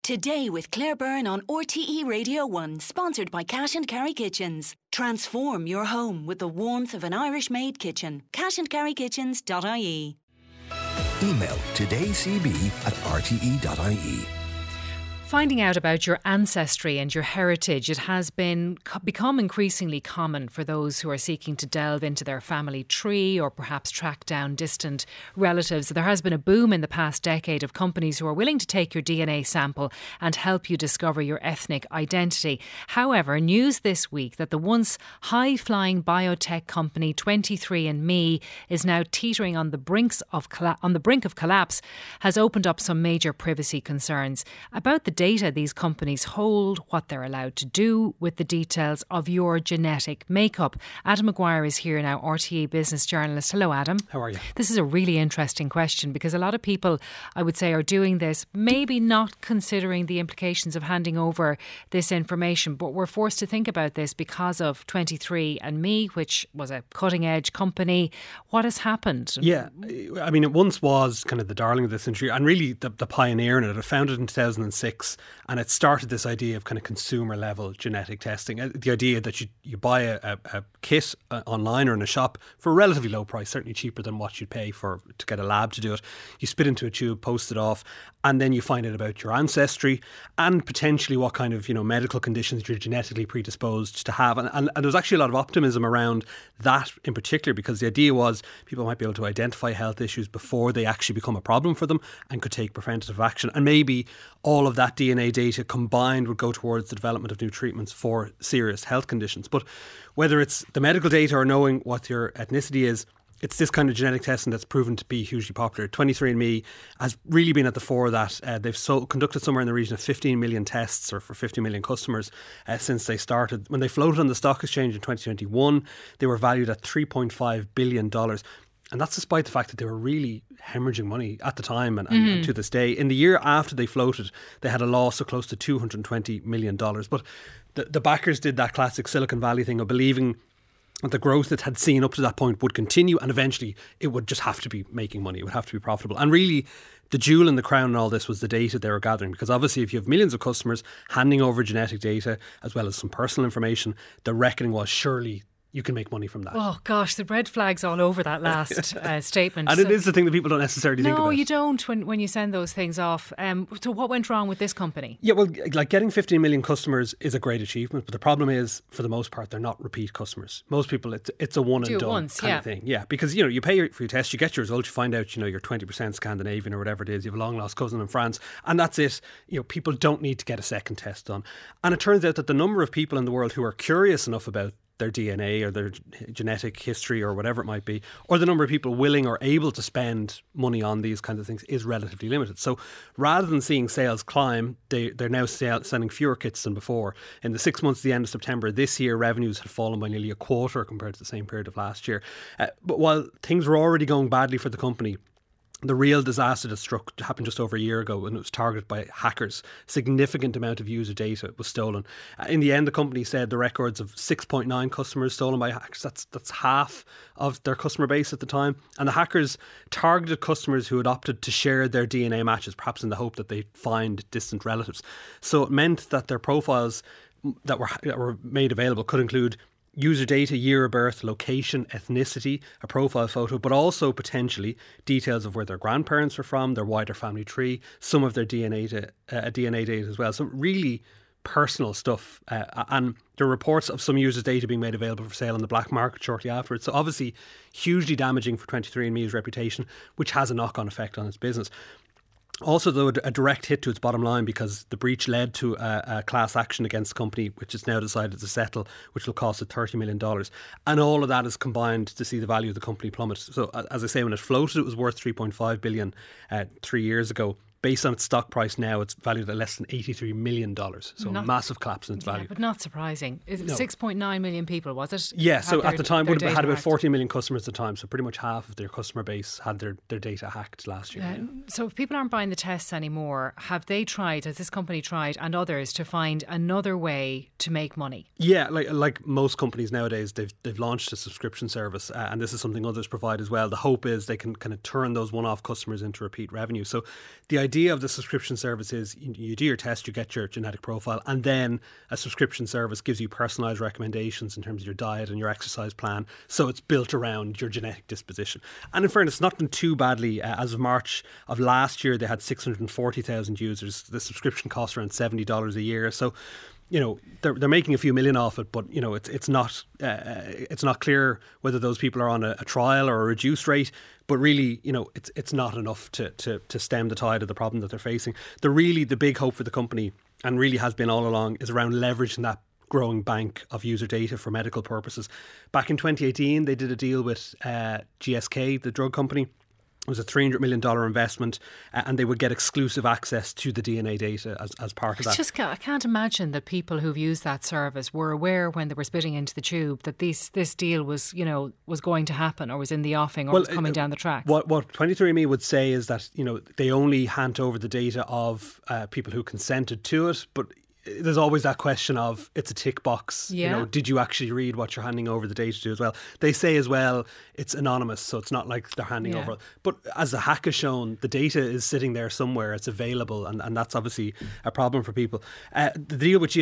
Today with Claire Byrne on RTE Radio 1, sponsored by Cash and Carry Kitchens. Transform your home with the warmth of an Irish-made kitchen. cashandcarrykitchens.ie. Email todaycb@rte.ie. Finding out about your ancestry and your heritage, it has become increasingly common for those who are seeking to delve into their family tree or perhaps track down distant relatives. There has been a boom in the past decade of companies who are willing to take your DNA sample and help you discover your ethnic identity. However, news this week that the once high-flying biotech company 23andMe is now teetering on the brink of collapse has opened up some major privacy concerns about the data these companies hold, what they're allowed to do with the details of your genetic makeup. Adam Maguire is here now, RTE business journalist. Hello, Adam. How are you? This is a really interesting question because a lot of people, I would say, are doing this, maybe not considering the implications of handing over this information, but we're forced to think about this because of 23andMe, which was a cutting-edge company. What has happened? Yeah, I mean, it once was kind of the darling of this industry and really the pioneer in it. It was founded in 2006. And it started this idea of kind of consumer level genetic testing. The idea that you buy a kit online or in a shop for a relatively low price, certainly cheaper than what you'd pay to get a lab to do it. You spit into a tube, post it off, and then you find out about your ancestry and potentially what kind of medical conditions you're genetically predisposed to have. And there was actually a lot of optimism around that in particular, because the idea was people might be able to identify health issues before they actually become a problem for them and could take preventative action. And maybe all of that DNA data combined would go towards the development of new treatments for serious health conditions. But whether it's the medical data or knowing what your ethnicity is, it's this kind of genetic testing that's proven to be hugely popular. 23andMe has really been at the fore of that. They've conducted somewhere in the region of 15 million tests, or for 50 million customers, since they started. When they floated on the stock exchange in 2021, they were valued at $3.5 billion. And that's despite the fact that they were really hemorrhaging money at the time and to this day. In the year after they floated, they had a loss of close to $220 million. But the backers did that classic Silicon Valley thing of believing that the growth it had seen up to that point would continue, and eventually it would just have to be making money. It would have to be profitable. And really, the jewel in the crown in all this was the data they were gathering, because obviously if you have millions of customers handing over genetic data as well as some personal information, the reckoning was surely you can make money from that. Oh gosh, the red flags all over that last statement. And it is the thing that people don't necessarily think about. No, you don't when you send those things off. So what went wrong with this company? Yeah, well, like getting 15 million customers is a great achievement, but the problem is, for the most part, they're not repeat customers. Most people, it's a one and done kind of thing. Yeah, because you pay for your test, you get your results, you find out you're 20% Scandinavian or whatever it is, you have a long lost cousin in France, and that's it. People don't need to get a second test done. And it turns out that the number of people in the world who are curious enough about their DNA or their genetic history or whatever it might be, or the number of people willing or able to spend money on these kinds of things is relatively limited. So rather than seeing sales climb, they're now sending fewer kits than before. In the 6 months to the end of September this year, revenues had fallen by nearly a quarter compared to the same period of last year. But while things were already going badly for the company, the real disaster that happened just over a year ago when it was targeted by hackers. Significant amount of user data was stolen. In the end, the company said the records of 6.9 customers stolen by hackers. That's half of their customer base at the time. And the hackers targeted customers who had opted to share their DNA matches, perhaps in the hope that they'd find distant relatives. So it meant that their profiles that were made available could include user data, year of birth, location, ethnicity, a profile photo, but also potentially details of where their grandparents were from, their wider family tree, some of their DNA data as well. So really personal stuff. And there are reports of some users' data being made available for sale on the black market shortly afterwards. So obviously hugely damaging for 23andMe's reputation, which has a knock-on effect on its business. Also, though, a direct hit to its bottom line, because the breach led to a class action against the company, which it's now decided to settle, which will cost it $30 million. And all of that is combined to see the value of the company plummet. So, as I say, when it floated, it was worth $3.5 billion 3 years ago. Based on its stock price now, it's valued at less than $83 million. So a massive collapse in its value. But not surprising. 6.9 million people, was it? Yeah, so at the time, would have had about 40 million customers at the time. So pretty much half of their customer base had their data hacked last year. So if people aren't buying the tests anymore, has this company tried, and others, to find another way to make money? Yeah, like most companies nowadays, they've launched a subscription service, and this is something others provide as well. The hope is they can kind of turn those one-off customers into repeat revenue. So the idea of the subscription service is you do your test, you get your genetic profile, and then a subscription service gives you personalised recommendations in terms of your diet and your exercise plan. So it's built around your genetic disposition. And in fairness, it's not done too badly. As of March of last year, they had 640,000 users. The subscription costs around $70 a year. So, you know, they're making a few million off it, but you know, it's not clear whether those people are on a trial or a reduced rate. But really, you know, it's not enough to stem the tide of the problem that they're facing. The big hope for the company, and really has been all along, is around leveraging that growing bank of user data for medical purposes. Back in 2018, they did a deal with GSK, the drug company. It was a $300 million investment, and they would get exclusive access to the DNA data as part of that. I can't imagine that people who've used that service were aware when they were spitting into the tube that this deal was going to happen, or was in the offing, or was coming down the track. What 23andMe would say is that, you know, they only hand over the data of people who consented to it, but there's always that question of, it's a tick box. Yeah. You know, did you actually read what you're handing over the data to as well? They say as well, it's anonymous, so it's not like they're handing over. But as the hack has shown, the data is sitting there somewhere. It's available, and that's obviously a problem for people. The deal with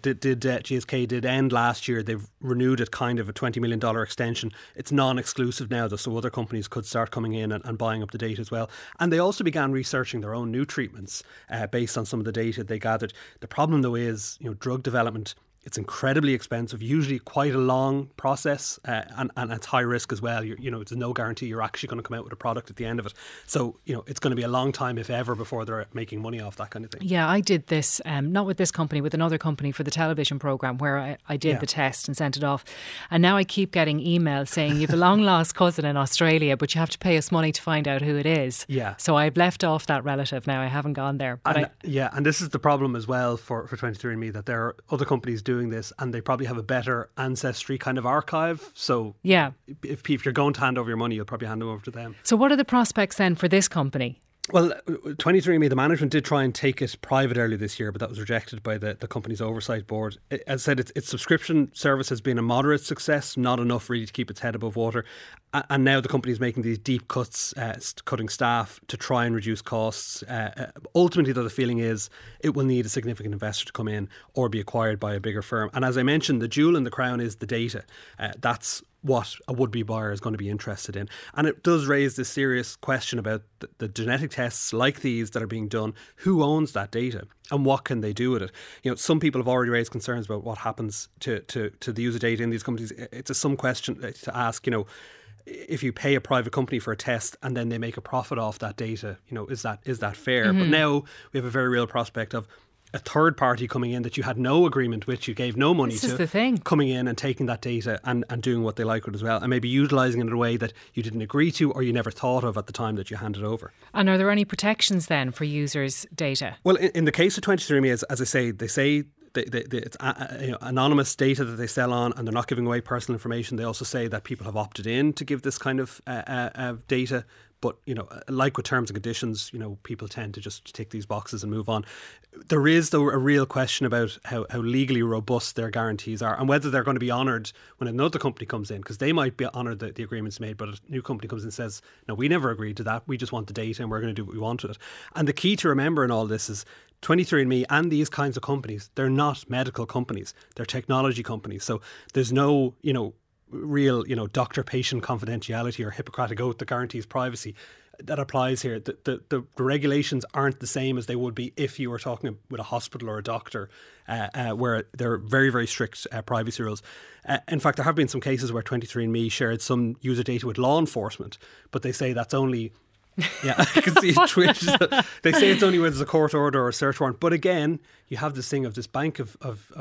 GSK did end last year. They've renewed it, kind of a $20 million extension. It's non-exclusive now, though, so other companies could start coming in and buying up the data as well. And they also began researching their own new treatments based on some of the data they gathered. The problem, though, is, you know, drug development, it's incredibly expensive, usually quite a long process, and it's high risk as well. You know, it's no guarantee you're actually going to come out with a product at the end of it. So, you know, it's going to be a long time, if ever, before they're making money off that kind of thing. Yeah, I did this, not with this company, with another company for the television programme, where I did the test and sent it off. And now I keep getting emails saying, you've a long lost cousin in Australia, but you have to pay us money to find out who it is. Yeah. So I've left off that relative now. I haven't gone there. But and this is the problem as well for 23andMe, that there are other companies doing this, and they probably have a better ancestry kind of archive. So yeah, if you're going to hand over your money, you'll probably hand it over to them. So what are the prospects then for this company? Well, 23andMe, the management did try and take it private earlier this year, but that was rejected by the company's oversight board. As I said, its subscription service has been a moderate success, not enough really to keep its head above water. And now the company is making these deep cuts, cutting staff to try and reduce costs. Ultimately, though, the feeling is it will need a significant investor to come in or be acquired by a bigger firm. And as I mentioned, the jewel in the crown is the data. That's what a would-be buyer is going to be interested in. And it does raise this serious question about the genetic tests like these that are being done. Who owns that data, and what can they do with it? You know, some people have already raised concerns about what happens to the user data in these companies. It's some question to ask, you know, if you pay a private company for a test and then they make a profit off that data, you know, is that fair? Mm-hmm. But now we have a very real prospect of a third party coming in that you had no agreement with, you gave no money to, is the thing, coming in and taking that data and doing what they like with it as well, and maybe utilising it in a way that you didn't agree to or you never thought of at the time that you handed over. And are there any protections then for users' data? Well, in the case of 23andMe, as I say, they say it's anonymous data that they sell on, and they're not giving away personal information. They also say that people have opted in to give this kind of data. But, you know, like with terms and conditions, you know, people tend to just tick these boxes and move on. There is, though, a real question about how legally robust their guarantees are, and whether they're going to be honoured when another company comes in, because they might be honoured that the agreement's made, but a new company comes in and says, no, we never agreed to that. We just want the data and we're going to do what we want with it. And the key to remember in all this is 23andMe and these kinds of companies, they're not medical companies. They're technology companies. So there's no, you know, real, you know, doctor-patient confidentiality or Hippocratic oath that guarantees privacy that applies here. The regulations aren't the same as they would be if you were talking with a hospital or a doctor, where there are very, very strict privacy rules. In fact, there have been some cases where 23andMe shared some user data with law enforcement, but they say that's only... Yeah, I can see it twitch. They say it's only when there's a court order or a search warrant. But again, you have this thing of this bank of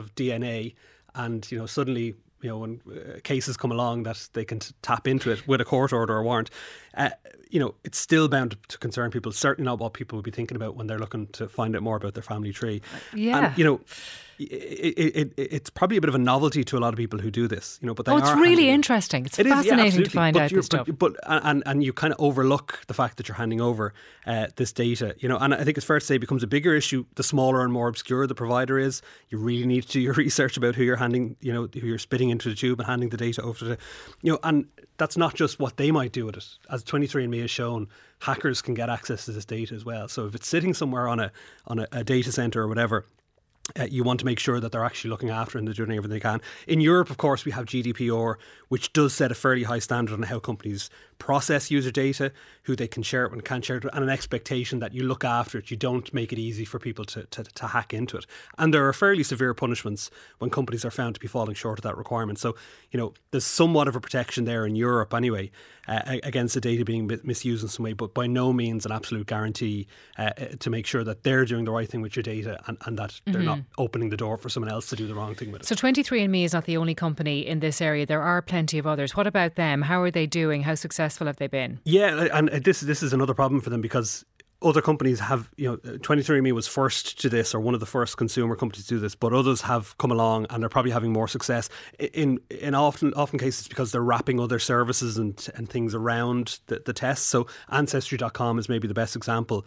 DNA, and, you know, suddenly, you know, when cases come along that they can tap into it with a court order or warrant, you know, it's still bound to concern people. Certainly not what people would be thinking about when they're looking to find out more about their family tree. Yeah. And, you know, it's probably a bit of a novelty to a lot of people who do this, you know. But it's really interesting. It's fascinating to find out this stuff. And you kind of overlook the fact that you're handing over this data, you know. And I think it's fair to say it becomes a bigger issue the smaller and more obscure the provider is. You really need to do your research about who you're handing, you know, who you're spitting into the tube and handing the data over to, you know. And that's not just what they might do with it. As 23andMe has shown, hackers can get access to this data as well. So if it's sitting somewhere on a data center or whatever, you want to make sure that they're actually looking after it and they're doing everything they can. In Europe, of course, we have GDPR, which does set a fairly high standard on how companies process user data, who they can share it and can't share it, and an expectation that you look after it. You don't make it easy for people to hack into it. And there are fairly severe punishments when companies are found to be falling short of that requirement. So, you know, there's somewhat of a protection there in Europe anyway against the data being misused in some way, but by no means an absolute guarantee to make sure that they're doing the right thing with your data and that they're not opening the door for someone else to do the wrong thing with it. So 23andMe is not the only company in this area. There are plenty of others. What about them? How are they doing? How successful have they been? Yeah, and this is another problem for them, because other companies have, you know, 23andMe was first to this, or one of the first consumer companies to do this, but others have come along and they're probably having more success in often cases because they're wrapping other services and things around the tests. So Ancestry.com is maybe the best example.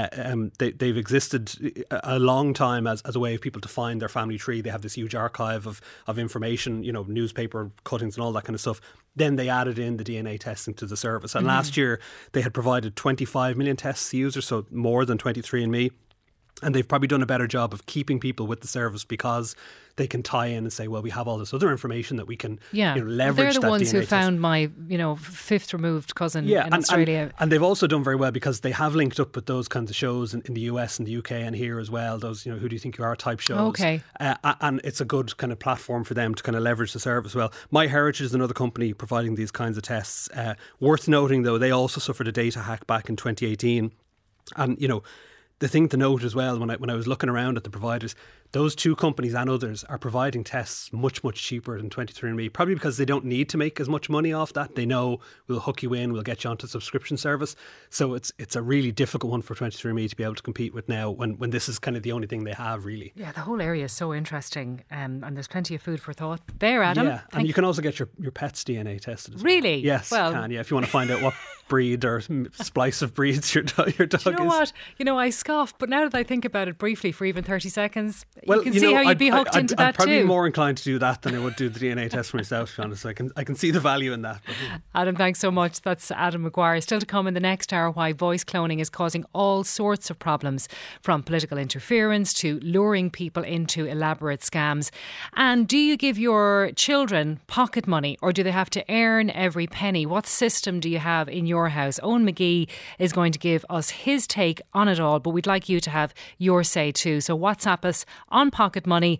They've existed a long time as a way of people to find their family tree. They have this huge archive of information, you know, newspaper cuttings and all that kind of stuff. Then they added in the DNA testing to the service. And last year they had provided 25 million tests to users, so more than 23andMe. And they've probably done a better job of keeping people with the service because they can tie in and say, well, we have all this other information that we can leverage. They're the ones DNA who found my, fifth removed cousin in Australia. And they've also done very well because they have linked up with those kinds of shows in the US and the UK and here as well. Those, Who Do You Think You Are type shows. Okay. And it's a good kind of platform for them to kind of leverage the service well. MyHeritage is another company providing these kinds of tests. Worth noting, though, they also suffered a data hack back in 2018. And, the thing to note as well, when I was looking around at the providers, those two companies and others are providing tests much, much cheaper than 23andMe, probably because they don't need to make as much money off that. They know we'll hook you in, we'll get you onto a subscription service. So it's a really difficult one for 23andMe to be able to compete with now when this is kind of the only thing they have, really. Yeah, the whole area is so interesting, and there's plenty of food for thought there, Adam. Yeah, and you can also get your pet's DNA tested as well. Really? Yes, you can, yeah, if you want to find out what breed or splice of breeds your dog is. You know what? I scoff, but now that I think about it briefly for even 30 seconds, you can see how you'd be hooked into that too. I'd probably more inclined to do that than I would do the DNA test for myself, to be honest. I can see the value in that. Adam, thanks so much. That's Adam Maguire. Still to come in the next hour, why voice cloning is causing all sorts of problems, from political interference to luring people into elaborate scams. And do you give your children pocket money, or do they have to earn every penny? What system do you have in your house? Owen McGee is going to give us his take on it all, but we'd like you to have your say too. So WhatsApp us on pocket money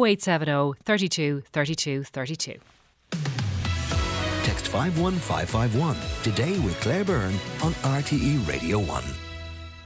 0870 32 32 32. Text 51551 today with Claire Byrne on RTE Radio 1.